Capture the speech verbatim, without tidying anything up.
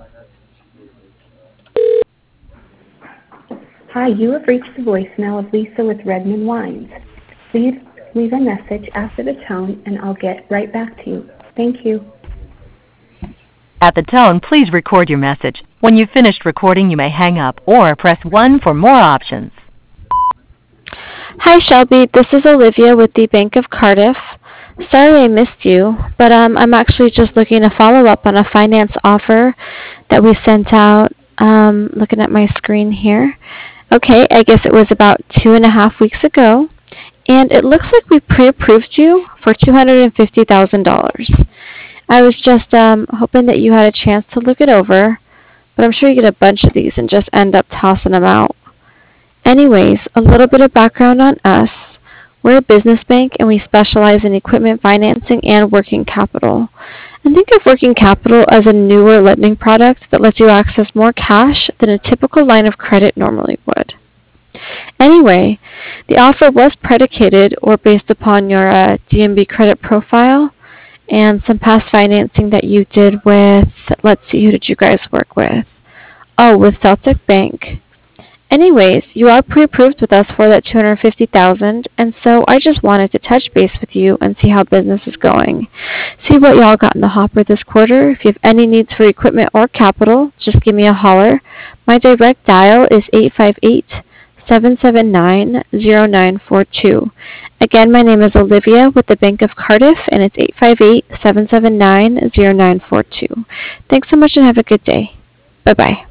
Hi, you have reached the voicemail of Lisa with Redmond Wines. Please leave a message after the tone, and I'll get right back to you. Thank you. At the tone, please record your message. When you've finished recording, you may hang up or press one for more options. Hi, Shelby. This is Olivia with the Bank of Cardiff. Sorry I missed you, but um, I'm actually just looking to follow up on a finance offer that we sent out. Um, looking at my screen here. Okay, I guess it was about two and a half weeks ago, and it looks like we pre-approved you for two hundred fifty thousand dollars. I was just um, hoping that you had a chance to look it over, but I'm sure you get a bunch of these and just end up tossing them out. Anyways, a little bit of background on us. We're a business bank and we specialize in equipment financing and working capital. And think of working capital as a newer lending product that lets you access more cash than a typical line of credit normally would. Anyway, the offer was predicated or based upon your uh, D N B credit profile and some past financing that you did with, let's see, who did you guys work with? Oh, with Celtic Bank. Anyways, you are pre-approved with us for that two hundred fifty thousand dollars, and so I just wanted to touch base with you and see how business is going. See what y'all got in the hopper this quarter. If you have any needs for equipment or capital, just give me a holler. My direct dial is eight five eight, seven seven nine, zero nine four two. Again, my name is Olivia with the Bank of Cardiff, and it's eight five eight, seven seven nine, zero nine four two. Thanks so much and have a good day. Bye-bye.